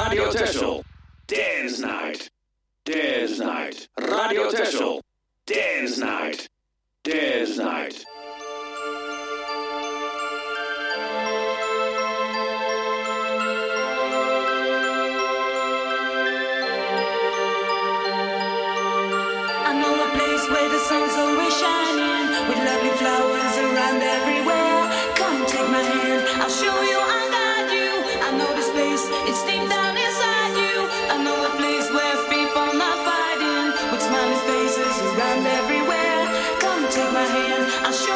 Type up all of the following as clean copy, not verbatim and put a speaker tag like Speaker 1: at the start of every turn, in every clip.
Speaker 1: Radio Texel. Dance Night. Dance Night. Radio Texel. Dance Night. Dance Night.
Speaker 2: I know a place where the sun's always shining, with lovely flowers around everywhere. Come take my hand, I'll show you, I'll guide you. I know this place, it's deep down inside you. I know a place where people not fighting, with smiling faces around everywhere. Come take my hand, I'll show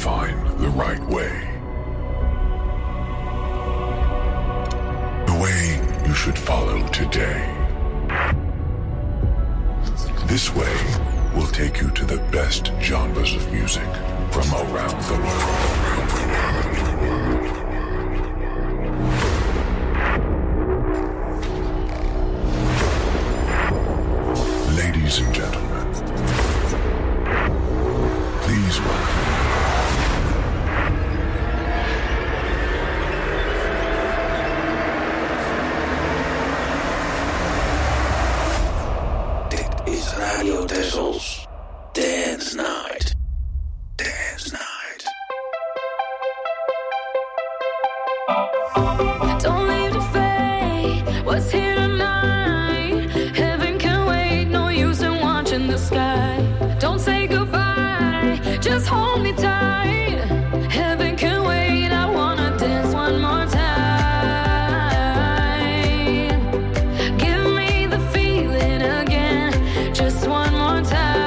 Speaker 3: find the right way. The way you should follow today. This way will take you to the best genres of music from around the world. Ladies and gentlemen, please welcome.
Speaker 1: Dit is Radio Tessel's Dance Night. Dance Night.
Speaker 2: Don't leave the fate, what's here tonight? Heaven can wait, no use in watching the sky. Don't say goodbye, just hold me tight. Heaven can wait, I wanna dance one more time. Give me the feeling again, just one more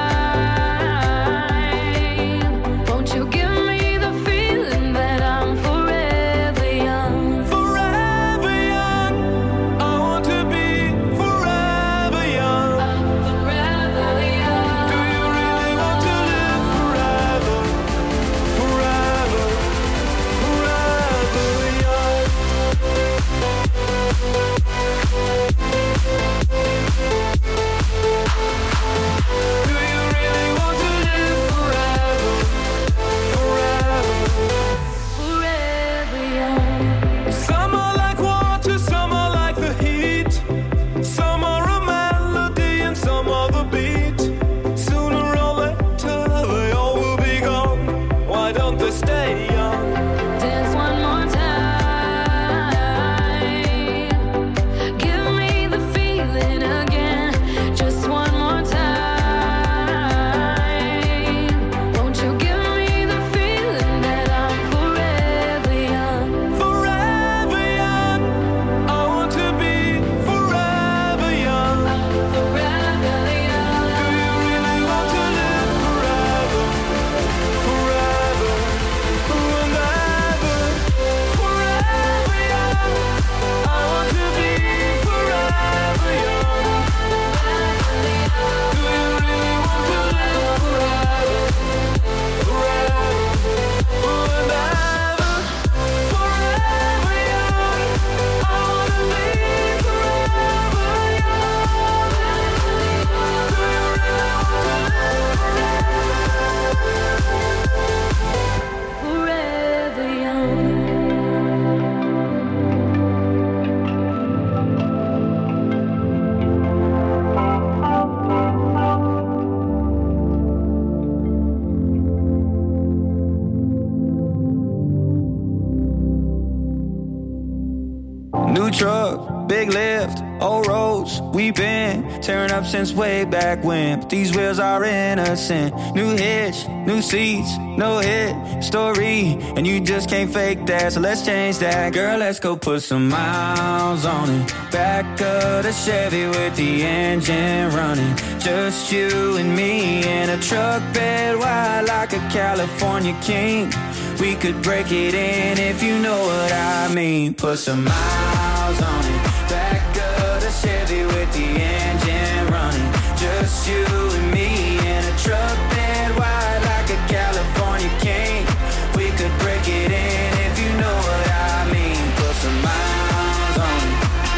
Speaker 2: time. Won't you give me the feeling that I'm forever young?
Speaker 4: Forever young, I want to be forever young.
Speaker 2: I'm forever young.
Speaker 4: Do you really want to live forever? Forever, forever young. Do you really want to live forever? Forever.
Speaker 2: Forever young.
Speaker 4: Some are like water, some are like the heat. Some are a melody and some are the beat. Sooner or later they all will be gone. Why don't they stay young?
Speaker 2: Dance one more time. Give me the feeling again, just one more time. Won't you give me the feeling that I'm forever young?
Speaker 4: Forever young, I want to be forever young.
Speaker 2: Forever young.
Speaker 4: Do you really want to live forever? Forever, and ever. Forever young, I want to be forever young. Do you really want to live forever? Forever, and ever. Forever young, I want to be forever young. Do you really want to live
Speaker 2: Forever young.
Speaker 5: New truck, big lift, old roads, we been tearing up since way back when. But these wheels are innocent. New hitch, new seats, no hit story, and you just can't fake that. So let's change that, girl. Let's go put some miles on it. Back of the Chevy with the engine running. Just you and me in a truck bed wide like a California king. We could break it in if you know what I mean. Put some miles on it. Back of the Chevy with the engine running. Just you and me in a truck bed wide like a California king. We could break it in if you know what I mean. Put some miles on it.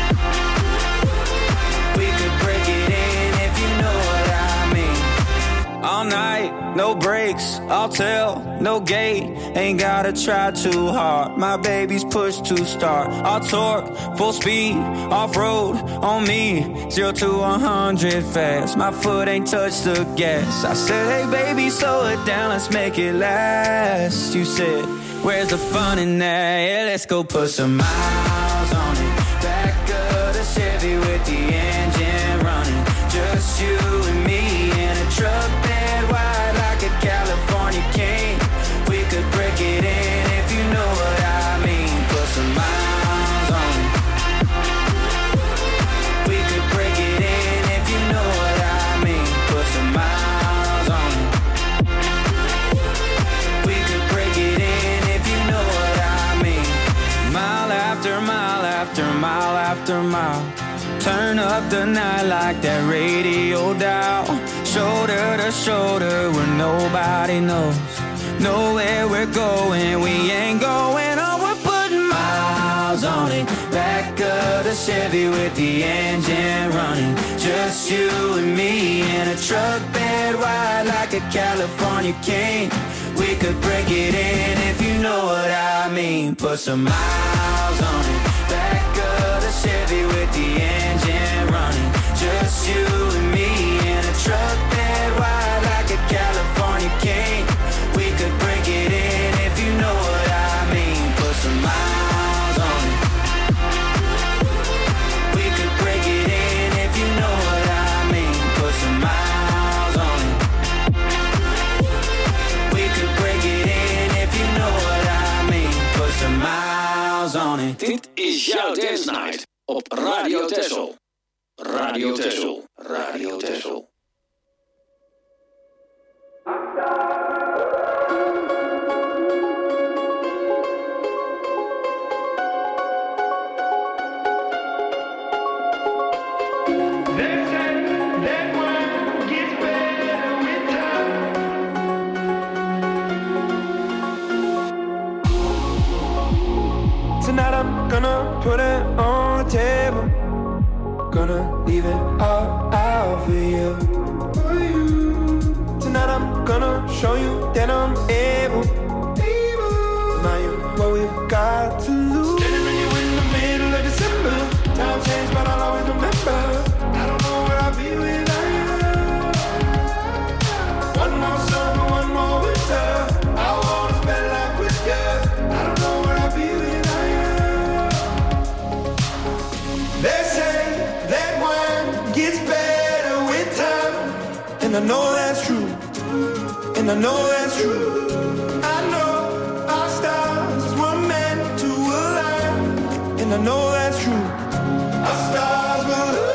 Speaker 5: We could break it in if you know what I mean. All night, no brakes, I'll tell, no gate. Ain't gotta try too hard. My baby's push to start. I'll torque, full speed, off-road on me. 0 to 100 fast. My foot ain't touched the gas. I said, hey baby, slow it down, let's make it last. You said, where's the fun in that? Yeah, let's go put some miles on it. Back of the Chevy with the engine running. Just you and me in a truck bed wide like a California king. We could break it in if you know what I mean. Put some miles on it. We could break it in if you know what I mean. Put some miles on it. We could break after mile. Turn up the night like that radio dial. Shoulder to shoulder where nobody knows. Know where we're going, we ain't going on. We're putting miles on it. Back of the Chevy with the engine running. Just you and me in a truck bed wide like a California king. We could break it in if you know what I mean. Put some miles on it. Back of the Chevy with the engine running. Just you and me in a truck bed wide like a California king. We could break it in if you know what I mean. Put some miles on it. We could break it in if you know what I mean. Put some miles on it. We could break it in if you know what I mean. Put some miles on it.
Speaker 1: Dit is jouw Dance Night op Radio Texel. Radio Texel. Radio Texel.
Speaker 4: Tonight I'm gonna put it on the table. Gonna leave it all out for you. Tonight I'm gonna show you that I'm able. Now you what we've got to lose. Standing on you in the middle of December. Time changed, but I'll always remember. I don't know where I'll be without you. One more summer, one more winter. I wanna spend life with you. I don't know where I'll be without you. They say that wine gets better with time, and I know that's true, and I know that's true. I know our stars were meant to align, and I know that's true. Our stars will align.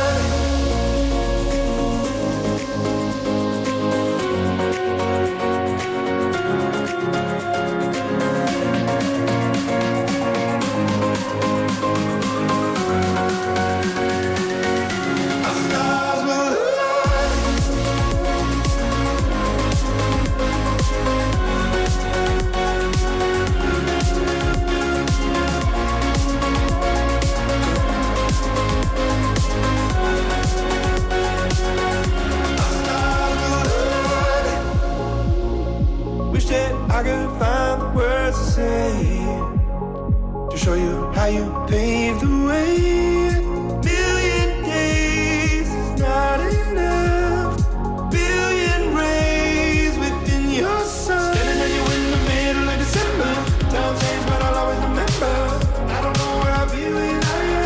Speaker 4: I could find the words to say to show you how you paved the way. Million days is not enough. Billion rays within your sun. Standing on you in the middle of December. Time changed, but I'll always remember. I don't know where I'll be without you.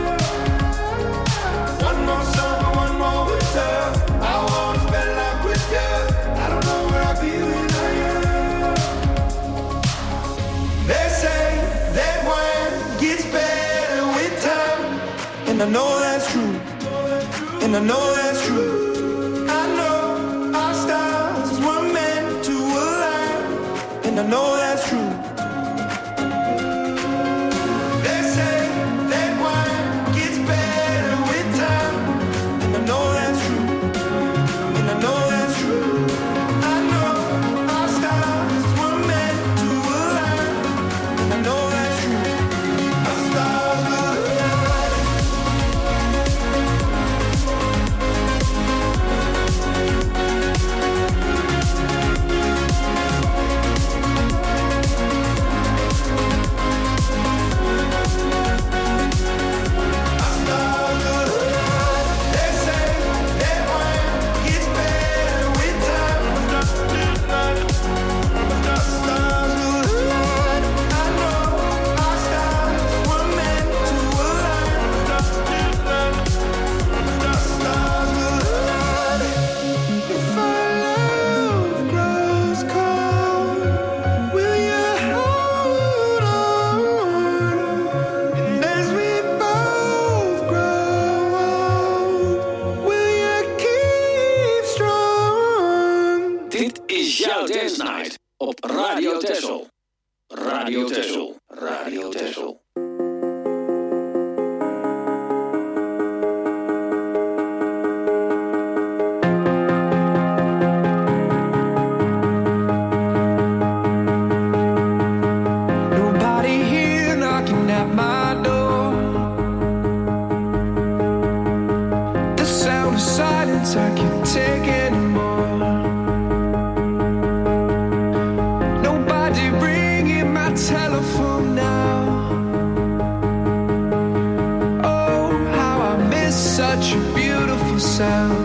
Speaker 4: One more summer, one more winter. I wanna spend life with you. I don't know where I'll be without you. They say that wine gets better with time, and I know that's true, and I know that's true. I know our stars were meant to align, and I know that's true. They say that wine gets better with time, and I know that's true, and I know that's true. I know our stars were meant to align. I know that's true. Our stars will align.
Speaker 1: Radio Texel. Radio Texel. Radio Texel.
Speaker 4: take anymore. Nobody ringing my telephone now. Oh, how I miss such a beautiful sound.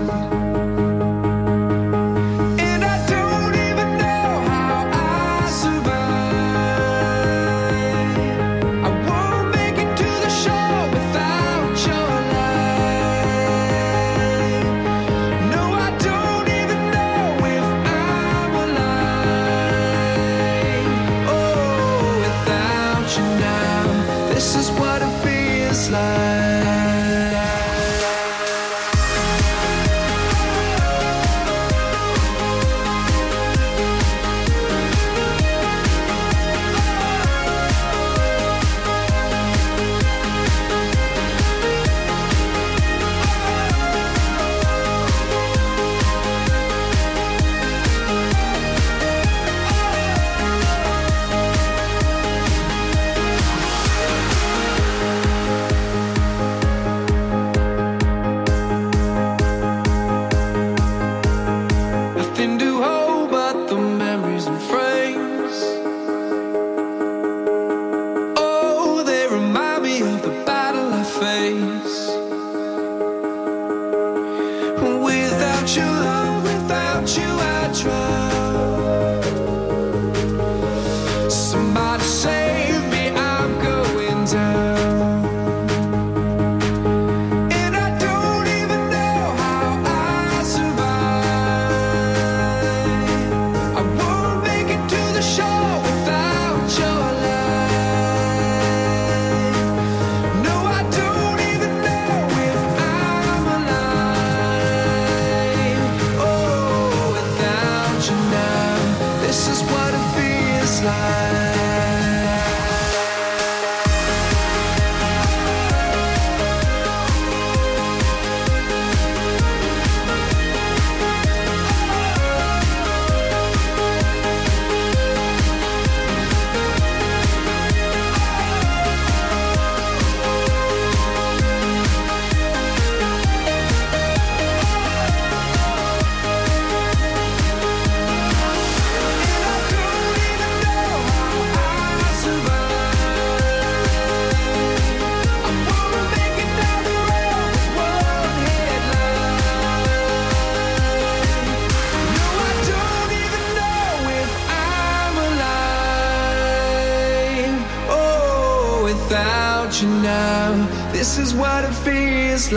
Speaker 4: This is what it feels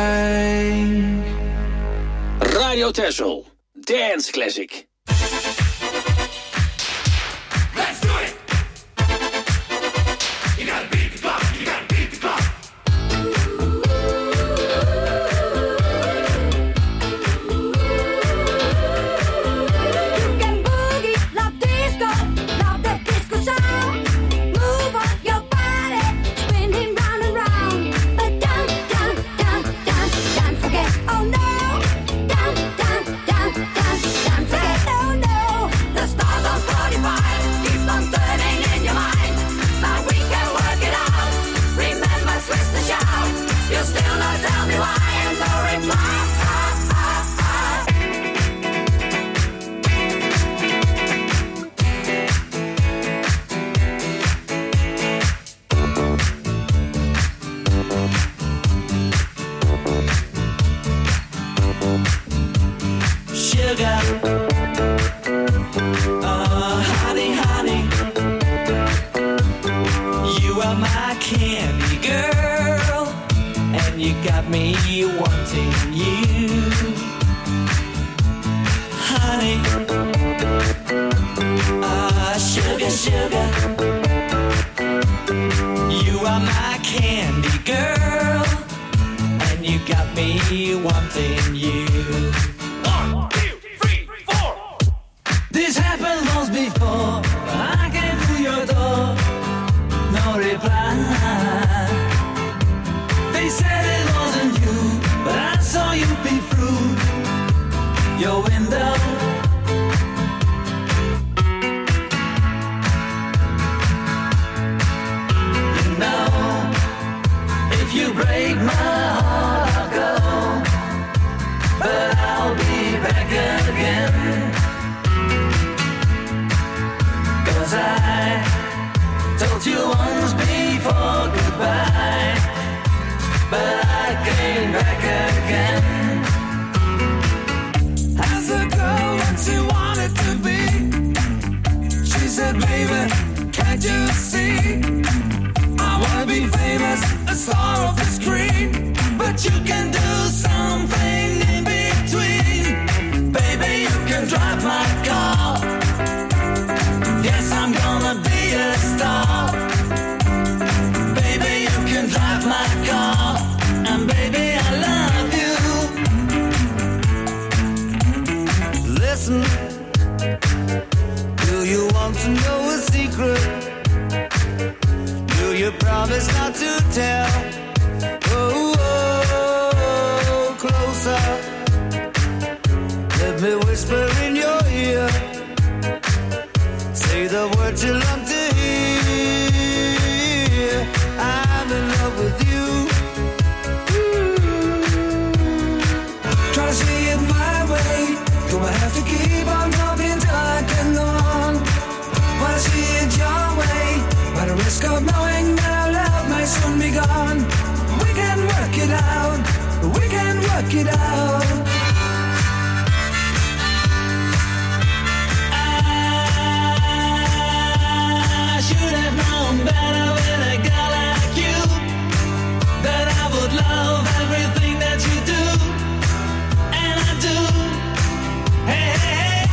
Speaker 4: like.
Speaker 1: Radio Texel, Dance Classic.
Speaker 6: Let's do it! You gotta beat the clock, you gotta beat the clock.
Speaker 7: You can boogie, love disco, love the disco sound. Move on your body, spinning round and round. But don't forget, oh no. Don't forget, oh no. The stars on 45 keep on turning in your mind. But we can work it out. Remember, twist and shout. You still not tell me why, and no reply.
Speaker 5: Sugar, honey, honey, you are my candy girl, and you got me wanting you, honey, sugar, sugar, you are my candy girl, and you got me wanting you. This happened once before. I came to your door, no reply. They said it wasn't you, but I saw you peep through your window. You know, if you break my heart, I'll go, but I'll be
Speaker 8: again. 'Cause I told you once before goodbye, but I came back again. As a girl what she wanted to be, she said, baby, can't you see? I wanna be famous, a star of the screen, but you can do something in between. Baby, you can drive my car. Yes, I'm gonna be a star. Baby, you can drive my car. And baby, I love you. Listen, do you want to know a secret? Do you promise not to tell? Oh, oh, closer. Let me whisper in your ear. Say the words you love to hear. I'm in love with you.
Speaker 9: Try to see it my way. Do I have to keep on talking till I can go on? Wanna see it your way, by the risk of knowing that our love may soon be gone. We can work it out. We can work it out.
Speaker 8: I should have known better with a girl like you, that I would love everything that you do, and I do. Hey, hey, hey.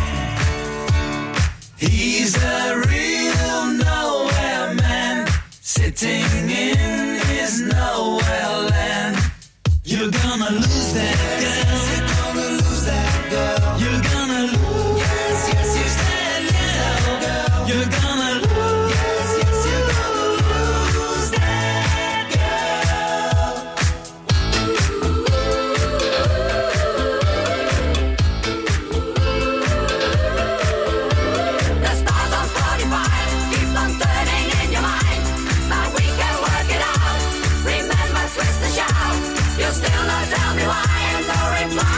Speaker 8: He's a real nowhere man, sitting in his nowhere land. You're gonna lose that girl. You're gonna lose that girl. You're gonna lose. Yes, yes, yes, that girl. You're gonna lose. Yes, yes, you're gonna lose that girl.
Speaker 7: The stars on 45 keep on turning in your mind, but we can work it out. Remember, twist and shout. You still not tell me why, and no reply.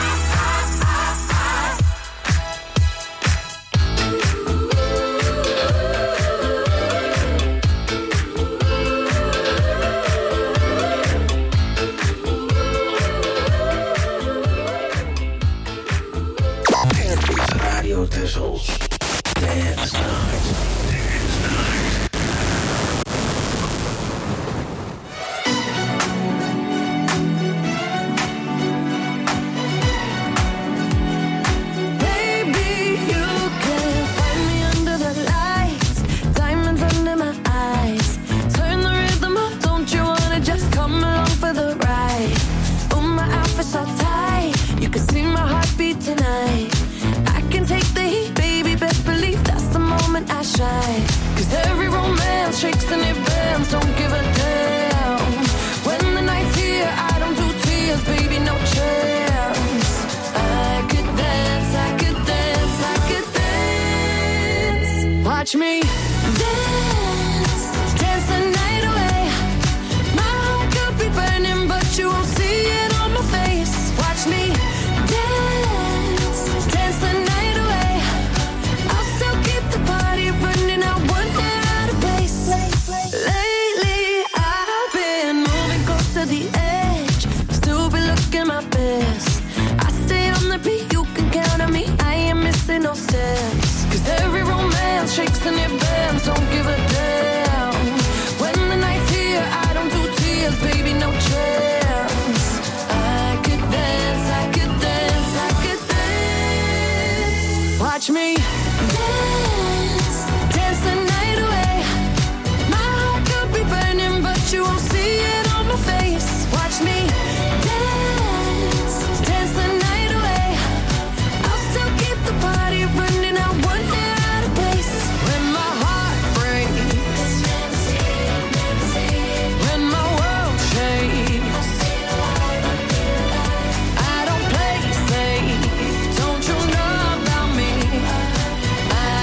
Speaker 1: Radio Tessel's Dance Night. Dance Night.
Speaker 2: Baby, you can find me under the lights, diamonds under my eyes. Turn the rhythm up, don't you wanna just come along for the ride? Oh, my outfit's all tight, you can see my heartbeat tonight. I can take the heat, baby, best believe that's the moment I shine. 'Cause every romance shakes and it bends, don't give a damn. When the night's here, I don't do tears, baby, no chance. I could dance, I could dance, I could dance. Watch me dance, dance the night away. My heart could be burning, but you won't see it on my face. Watch me dance, dance the night away. I'll still keep the party running, I won't get out of place. Lately, I've been moving close to the edge, still be looking my best. I stay on the beat, you can count on me, I ain't missing no steps. 'Cause every romance shakes and it bends, don't give a damn. When the night's here, I don't do tears, baby, no chance. I could dance, I could dance, I could dance. Watch me dance, dance the night away. My heart could be burning, but you won't see it on my face. Watch me dance, dance the night away. I'll still keep the party running, I won't get out of place. When my heart breaks, when my world shakes, I don't play safe, don't you know about me? I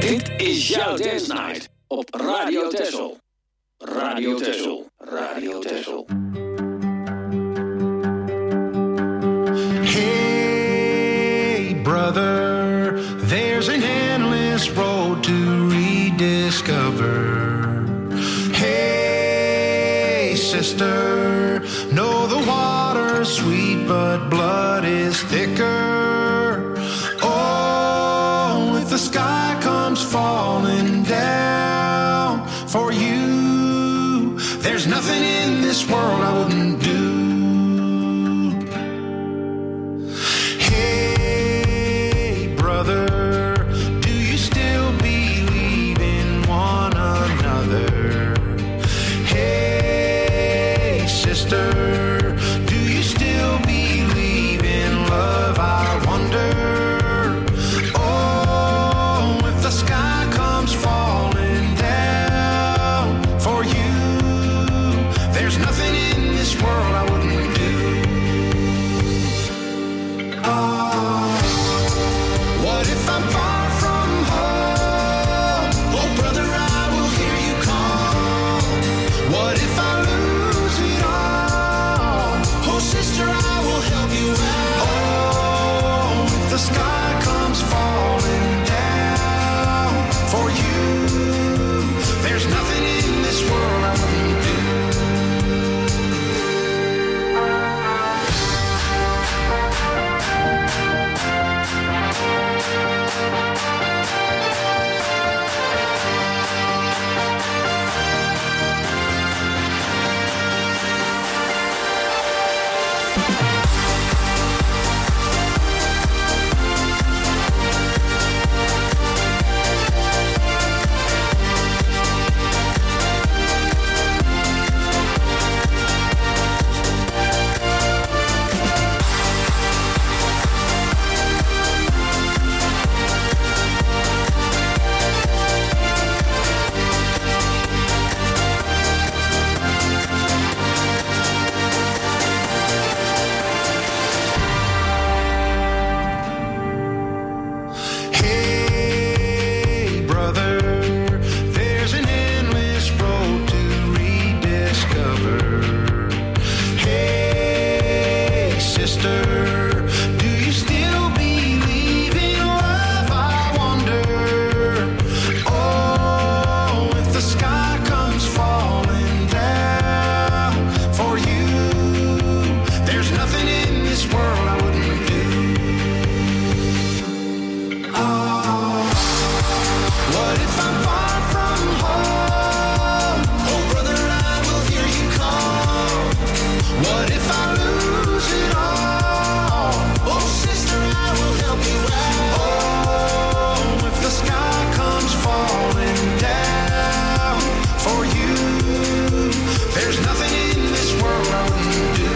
Speaker 1: Dit is jouw Dance Night op Radio Texel. Radio Texel. Radio Texel.
Speaker 10: Hey, brother, there's an endless road to rediscover. Hey, sister, know the water's sweet, but blood is thicker. Oh, if the sky comes falling down for you, there's nothing in this world I wouldn't do. Hey, brother, do you still believe in one another? Hey, sister, do you still believe in love? I wonder. Oh, if the sky comes falling down for you, there's nothing in this world I wouldn't do. Oh, what if I'm far from home? Oh, brother, I will hear you call. What if I lose it all? Oh, sister, I will help you out. Oh, if the sky comes falling down for you, there's nothing in this world I wouldn't do. Hey, brother, there's an endless road to rediscover. Hey, sister, do you still believe in love? I wonder. Oh, if the sky comes falling down for you, there's nothing in this world I wouldn't do. Oh, what if I'm far from home? Oh, brother, I will hear you call. What if I lose it all? Oh, sister, I will help you out. Oh, if the sky comes falling down for you, there's nothing in this world I wouldn't do.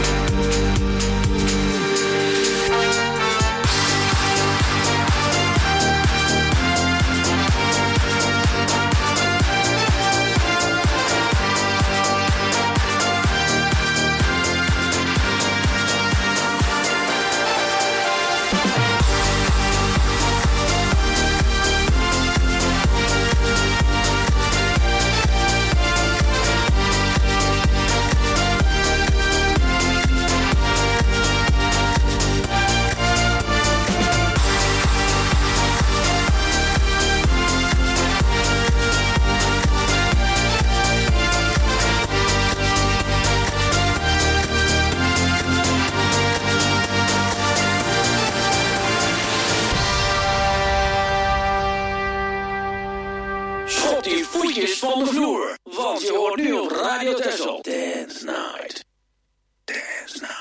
Speaker 1: Schop die voetjes van de vloer, want je hoort nu op Radio Texel. Dance Night. Dance Night.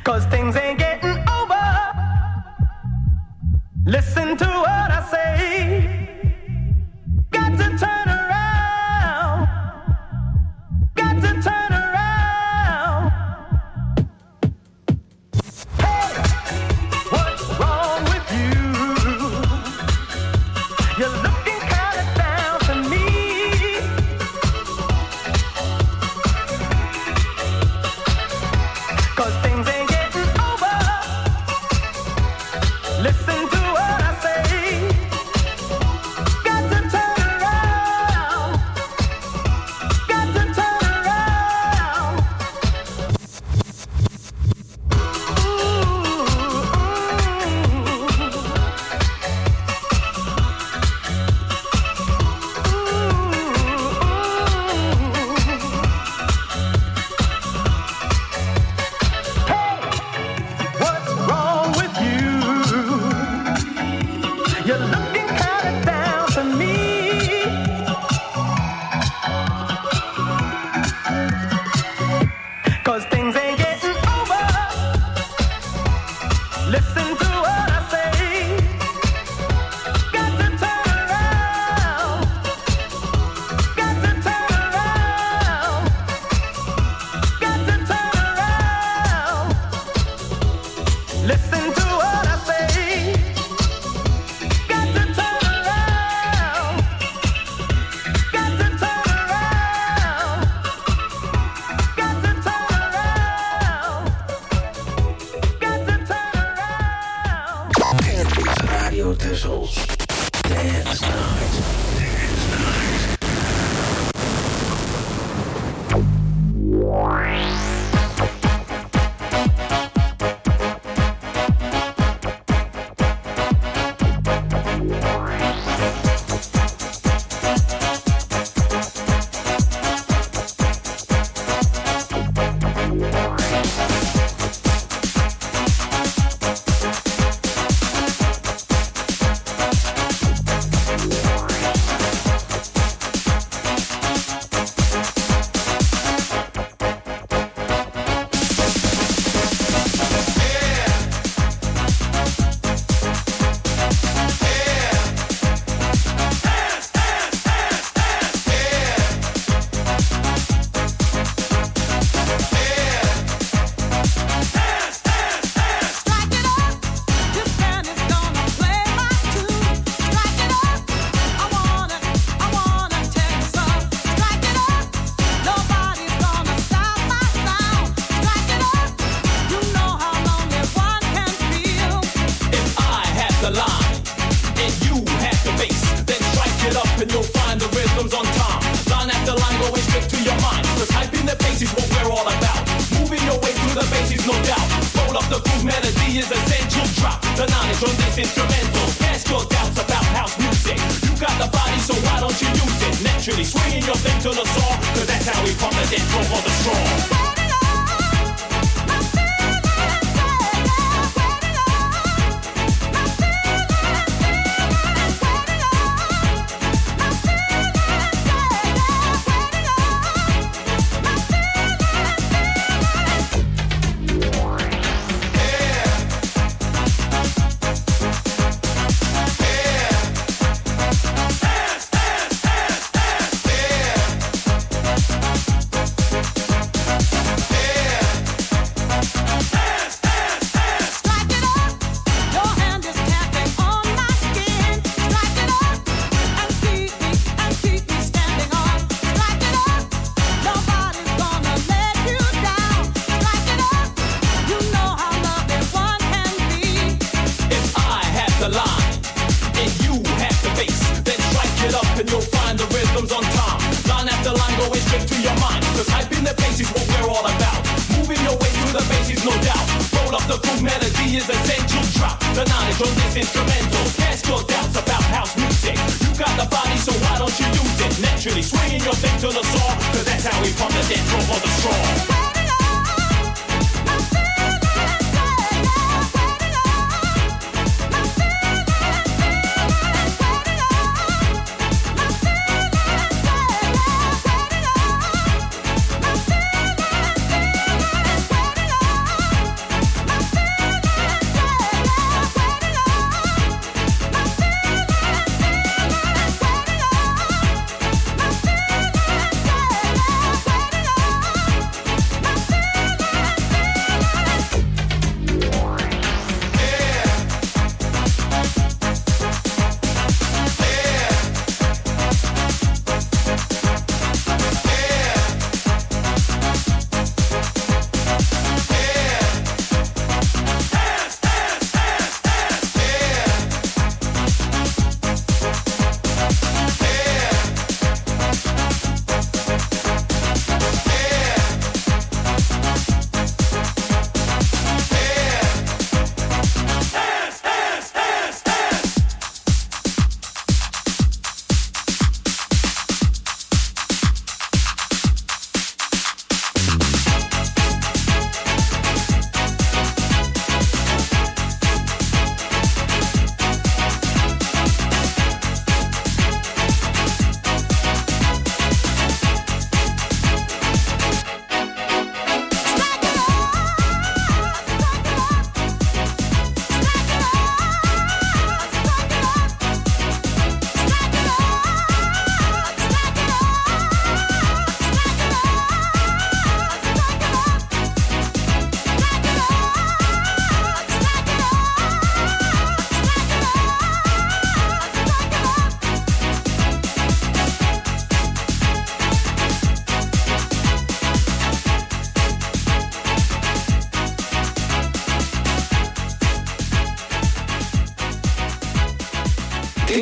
Speaker 11: 'cause things ain't getting over. Listen to what I say. Got to turn around. Got to turn around. Hey, what's wrong with you? You're looking kind of down to me. 'Cause things ain't getting over. Listen to what I say. Got to turn around. Got to turn around. Hey, what's wrong with you? You're looking kind of down to me. 'Cause things ain't getting over. Listen to what I say. Got to turn around. Got to turn around. Got to turn around. Listen to what I say. Got to turn around. Got to turn around. Got to turn around. Got to turn around.
Speaker 1: Radio Texel. Dance Night.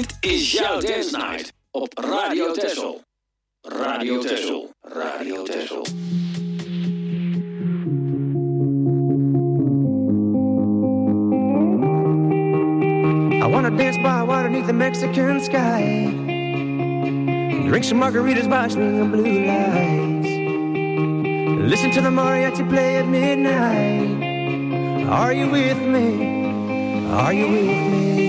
Speaker 1: Dit is jouw Dance Night op Radio Texel. Radio Texel. Radio Texel.
Speaker 12: I wanna dance by water beneath the Mexican sky. Drink some margaritas by swinging blue lights. Listen to the mariachi play at midnight. Are you with me? Are you with me?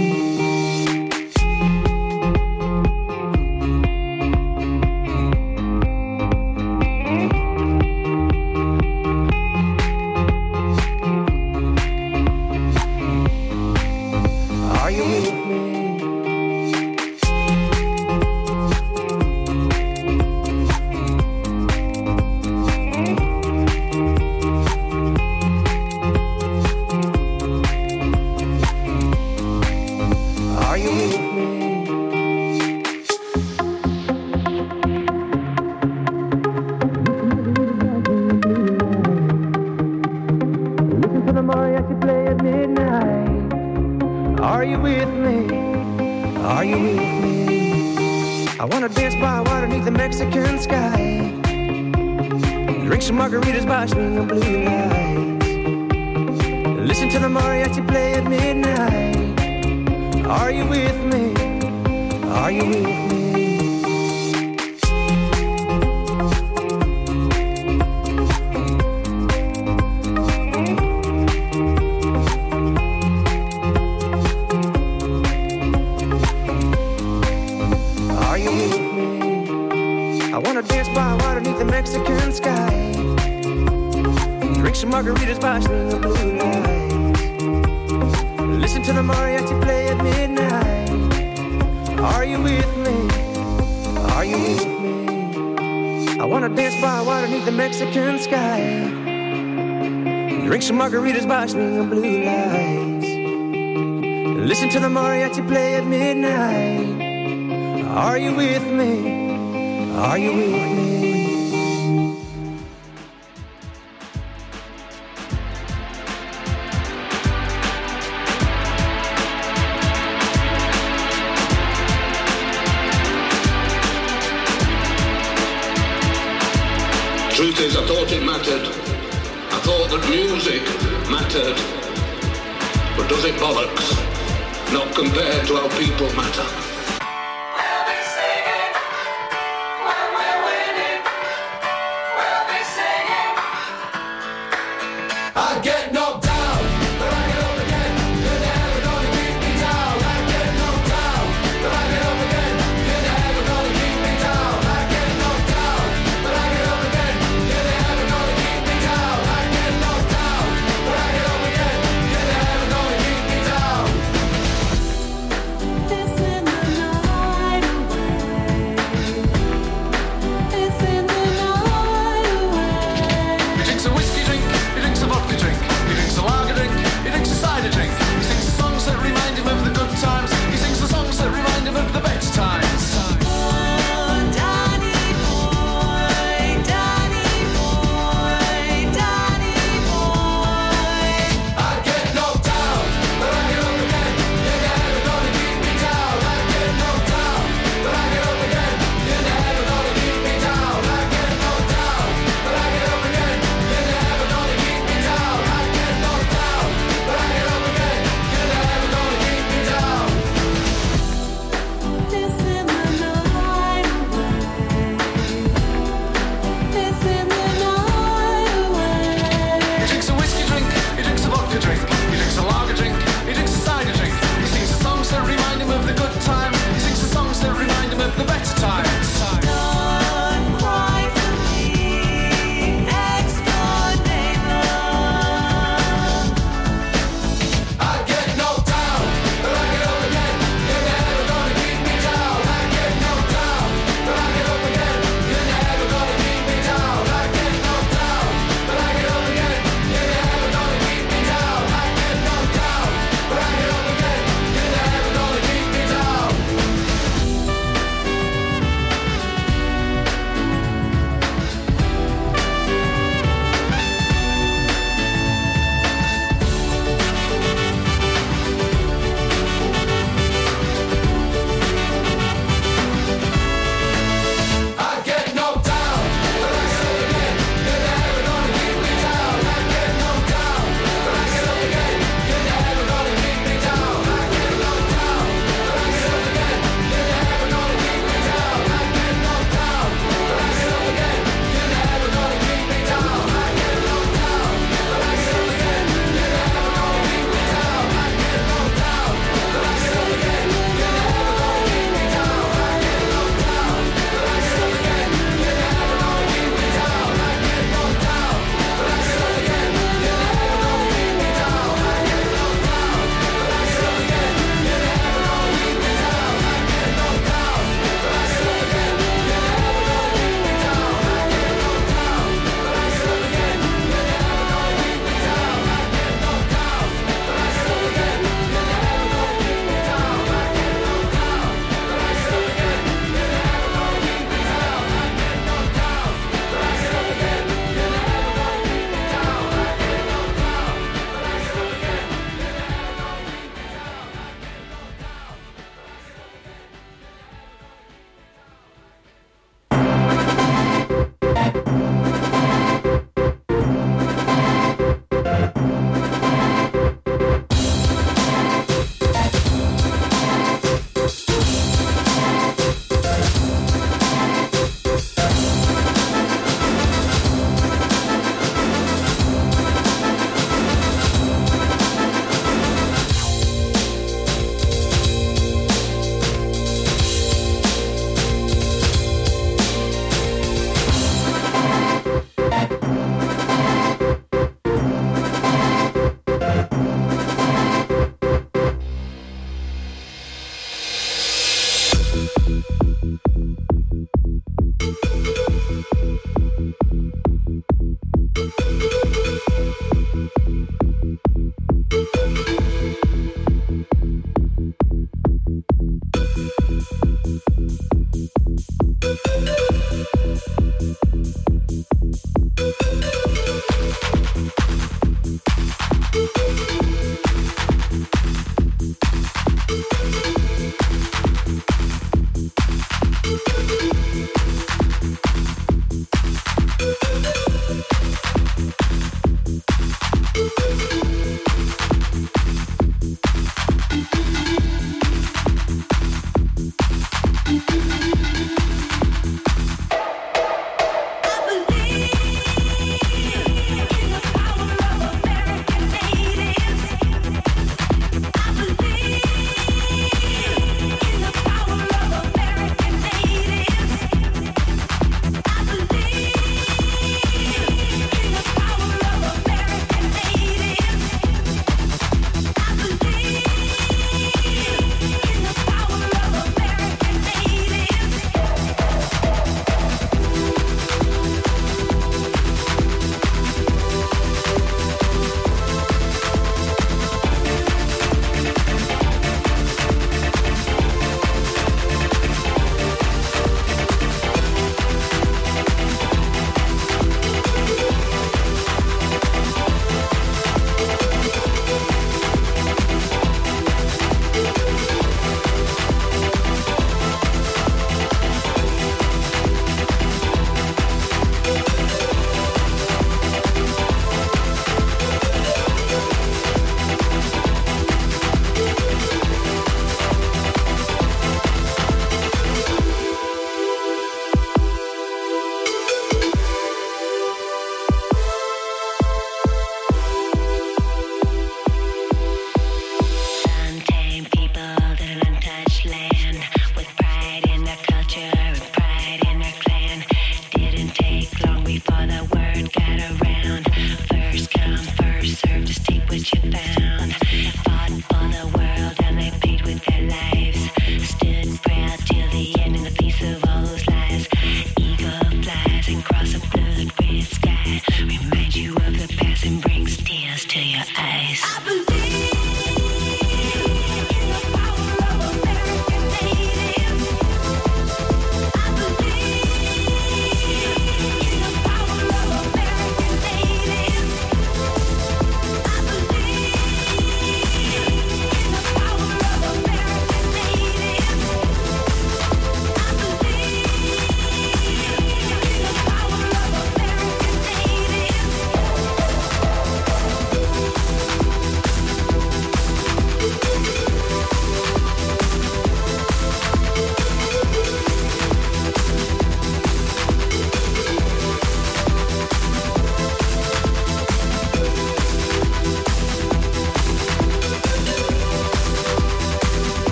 Speaker 12: Margaritas by swinging blue lights. Listen to the mariachi play at midnight. Are you with me? Are you with me?
Speaker 13: Truth is, I thought it mattered. I thought that music mattered, but does it bollocks? Not compared to how people matter.
Speaker 14: We'll be singing when we're winning. We'll be singing.
Speaker 10: I get knocked down, but I get up again. You're never gonna keep me down. I get knocked down, but I get up again. You're never gonna keep me down. I get knocked down, but I get up again. You're never gonna keep me down. I get knocked down, but I get up again. You're never gonna keep me down.
Speaker 2: This in the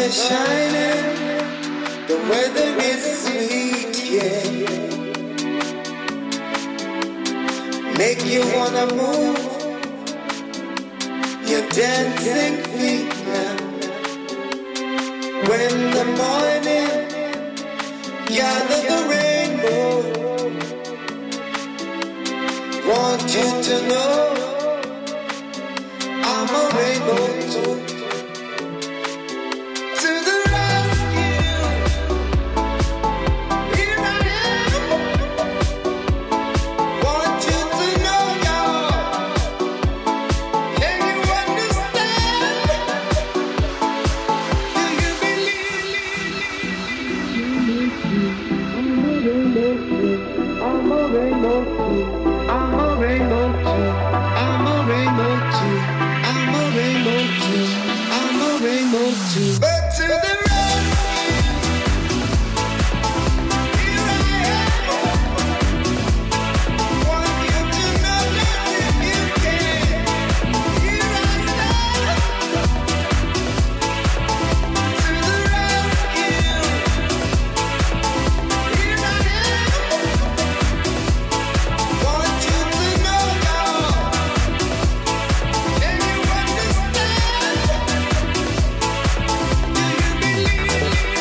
Speaker 15: is shining, the weather is sweet, yeah. Make you wanna move your dancing feet now. When the morning gather the rainbow, want you to know I'm a rainbow too. To the rescue, here I am. Want you to know, y'all. Can you understand? Do you believe? I'm a rainbow too. I'm a rainbow too. I'm a rainbow too. I'm a rainbow too. I'm a rainbow too. But to the rescue, here I am. Want you to know that if you can, here I stand. To the rescue, here I am. Want you to know, y'all. Can you understand? Do you believe?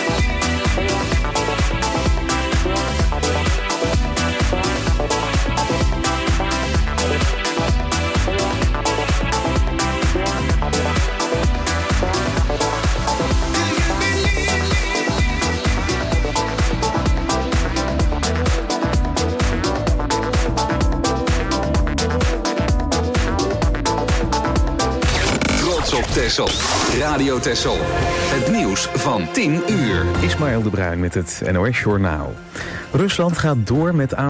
Speaker 16: Trots op Texel. Radio Texel. Het nieuws van 10 uur.
Speaker 17: Ismaël de Bruin met het NOS Journaal. Rusland gaat door met